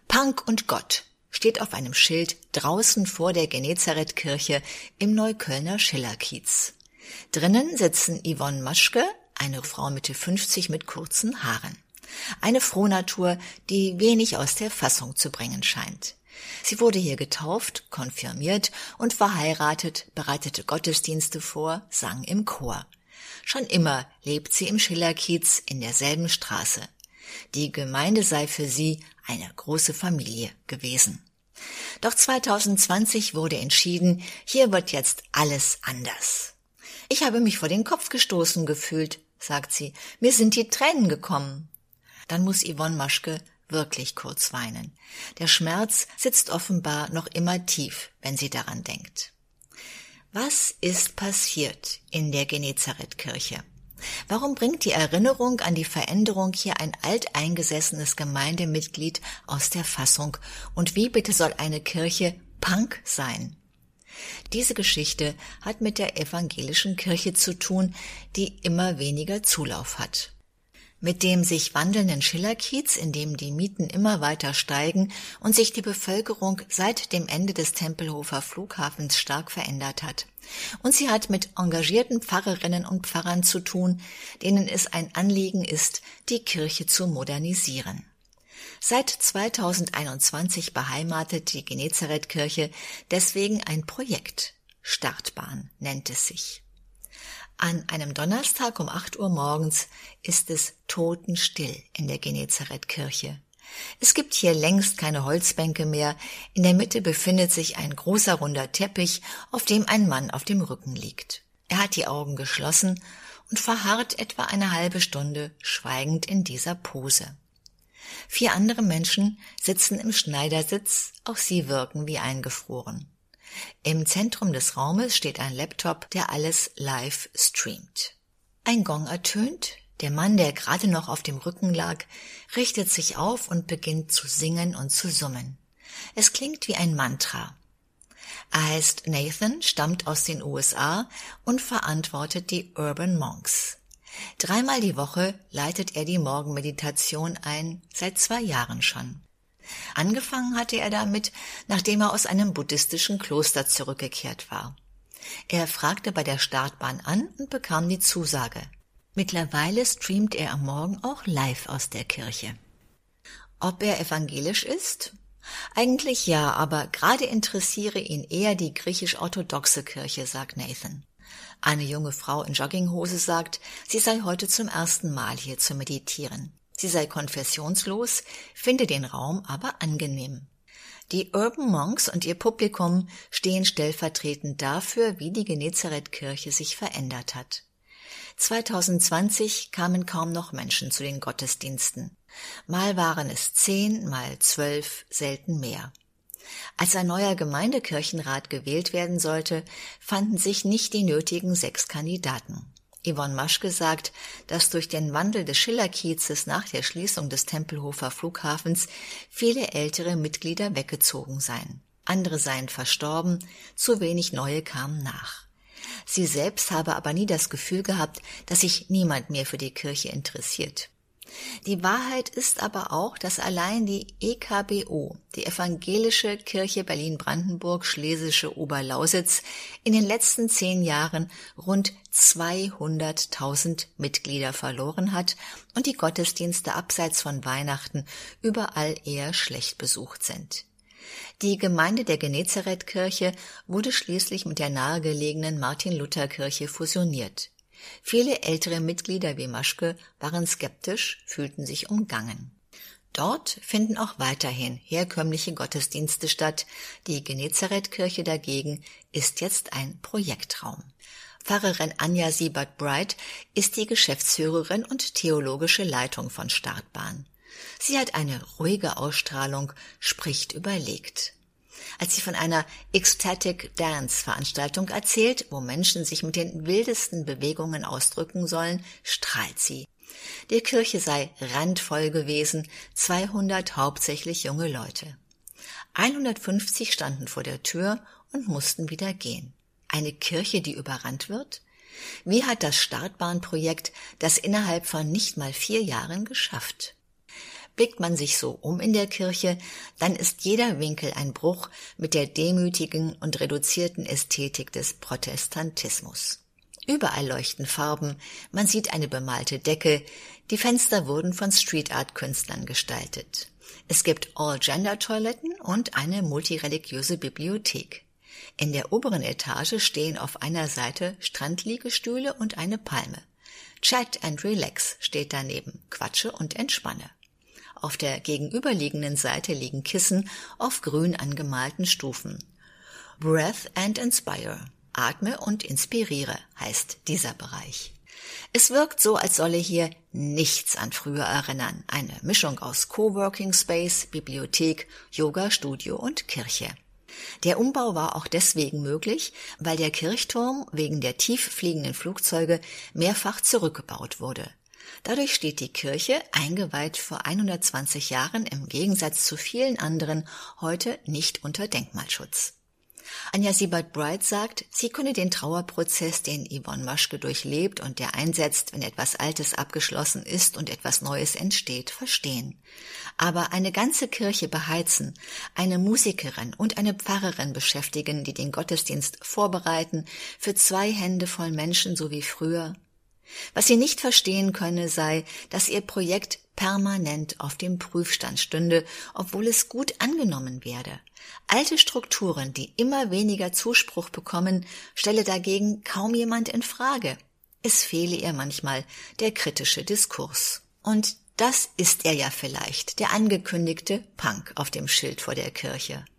Punk und Gott steht auf einem Schild draußen vor der Genezarethkirche im Neuköllner Schillerkiez. Drinnen sitzen Yvonne Maschke, eine Frau Mitte 50 mit kurzen Haaren. Eine Frohnatur, die wenig aus der Fassung zu bringen scheint. Sie wurde hier getauft, konfirmiert und verheiratet, bereitete Gottesdienste vor, sang im Chor. Schon immer lebt sie im Schillerkiez in derselben Straße. Die Gemeinde sei für sie eine große Familie gewesen. Doch 2020 wurde entschieden, hier wird jetzt alles anders. Ich habe mich vor den Kopf gestoßen gefühlt, sagt sie. Mir sind die Tränen gekommen. Dann muss Yvonne Maschke wirklich kurz weinen. Der Schmerz sitzt offenbar noch immer tief, wenn sie daran denkt. Was ist passiert in der Genezarethkirche? Warum bringt die Erinnerung an die Veränderung hier ein alteingesessenes Gemeindemitglied aus der Fassung? Und wie bitte soll eine Kirche Punk sein? Diese Geschichte hat mit der evangelischen Kirche zu tun, die immer weniger Zulauf hat. Mit dem sich wandelnden Schillerkiez, in dem die Mieten immer weiter steigen und sich die Bevölkerung seit dem Ende des Tempelhofer Flughafens stark verändert hat. Und sie hat mit engagierten Pfarrerinnen und Pfarrern zu tun, denen es ein Anliegen ist, die Kirche zu modernisieren. Seit 2021 beheimatet die Genezarethkirche deswegen ein Projekt. Startbahn nennt es sich. An einem Donnerstag um 8 Uhr morgens ist es totenstill in der Genezarethkirche. Es gibt hier längst keine Holzbänke mehr. In der Mitte befindet sich ein großer runder Teppich, auf dem ein Mann auf dem Rücken liegt. Er hat die Augen geschlossen und verharrt etwa eine halbe Stunde schweigend in dieser Pose. 4 andere Menschen sitzen im Schneidersitz, auch sie wirken wie eingefroren. Im Zentrum des Raumes steht ein Laptop, der alles live streamt. Ein Gong ertönt, der Mann, der gerade noch auf dem Rücken lag, richtet sich auf und beginnt zu singen und zu summen. Es klingt wie ein Mantra. Er heißt Nathan, stammt aus den USA und verantwortet die Urban Monks. 3-mal die Woche leitet er die Morgenmeditation ein, seit 2 Jahren schon. Angefangen hatte er damit, nachdem er aus einem buddhistischen Kloster zurückgekehrt war. Er fragte bei der Startbahn an und bekam die Zusage. Mittlerweile streamt er am Morgen auch live aus der Kirche. Ob er evangelisch ist? Eigentlich ja, aber gerade interessiere ihn eher die griechisch-orthodoxe Kirche, sagt Nathan. Eine junge Frau in Jogginghose sagt, sie sei heute zum ersten Mal hier zu meditieren. Sie sei konfessionslos, finde den Raum aber angenehm. Die Urban Monks und ihr Publikum stehen stellvertretend dafür, wie die Genezarethkirche sich verändert hat. 2020 kamen kaum noch Menschen zu den Gottesdiensten. Mal waren es 10, mal 12, selten mehr. Als ein neuer Gemeindekirchenrat gewählt werden sollte, fanden sich nicht die nötigen 6 Kandidaten. Yvonne Maschke sagt, dass durch den Wandel des Schillerkiezes nach der Schließung des Tempelhofer Flughafens viele ältere Mitglieder weggezogen seien. Andere seien verstorben, zu wenig neue kamen nach. Sie selbst habe aber nie das Gefühl gehabt, dass sich niemand mehr für die Kirche interessiert. Die Wahrheit ist aber auch, dass allein die EKBO, die Evangelische Kirche Berlin-Brandenburg-Schlesische Oberlausitz, in den letzten 10 Jahren rund 200.000 Mitglieder verloren hat und die Gottesdienste abseits von Weihnachten überall eher schlecht besucht sind. Die Gemeinde der Genezarethkirche wurde schließlich mit der nahegelegenen Martin-Luther-Kirche fusioniert. Viele ältere Mitglieder wie Maschke waren skeptisch, fühlten sich umgangen. Dort finden auch weiterhin herkömmliche Gottesdienste statt. Die Genezarethkirche dagegen ist jetzt ein Projektraum. Pfarrerin Anja Siebert-Bright ist die Geschäftsführerin und theologische Leitung von Startbahn. Sie hat eine ruhige Ausstrahlung, spricht überlegt. Als sie von einer Ecstatic Dance Veranstaltung erzählt, wo Menschen sich mit den wildesten Bewegungen ausdrücken sollen, strahlt sie. Die Kirche sei randvoll gewesen, 200 hauptsächlich junge Leute. 150 standen vor der Tür und mussten wieder gehen. Eine Kirche, die überrannt wird? Wie hat das Startbahnprojekt das innerhalb von nicht mal 4 Jahren geschafft? Blickt man sich so um in der Kirche, dann ist jeder Winkel ein Bruch mit der demütigen und reduzierten Ästhetik des Protestantismus. Überall leuchten Farben, man sieht eine bemalte Decke, die Fenster wurden von Street-Art-Künstlern gestaltet. Es gibt All-Gender-Toiletten und eine multireligiöse Bibliothek. In der oberen Etage stehen auf einer Seite Strandliegestühle und eine Palme. Chat and relax steht daneben, quatsche und entspanne. Auf der gegenüberliegenden Seite liegen Kissen auf grün angemalten Stufen. Breath and Inspire, atme und inspiriere, heißt dieser Bereich. Es wirkt so, als solle hier nichts an früher erinnern. Eine Mischung aus Coworking Space, Bibliothek, Yoga-Studio und Kirche. Der Umbau war auch deswegen möglich, weil der Kirchturm wegen der tief fliegenden Flugzeuge mehrfach zurückgebaut wurde. Dadurch steht die Kirche, eingeweiht vor 120 Jahren, im Gegensatz zu vielen anderen, heute nicht unter Denkmalschutz. Anja Siebert-Bright sagt, sie könne den Trauerprozess, den Yvonne Maschke durchlebt und der einsetzt, wenn etwas Altes abgeschlossen ist und etwas Neues entsteht, verstehen. Aber eine ganze Kirche beheizen, eine Musikerin und eine Pfarrerin beschäftigen, die den Gottesdienst vorbereiten, für 2 Hände voll Menschen, so wie früher. Was sie nicht verstehen könne, sei, dass ihr Projekt permanent auf dem Prüfstand stünde, obwohl es gut angenommen werde. Alte Strukturen, die immer weniger Zuspruch bekommen, stelle dagegen kaum jemand in Frage. Es fehle ihr manchmal der kritische Diskurs. Und das ist er ja vielleicht, der angekündigte Punk auf dem Schild vor der Kirche.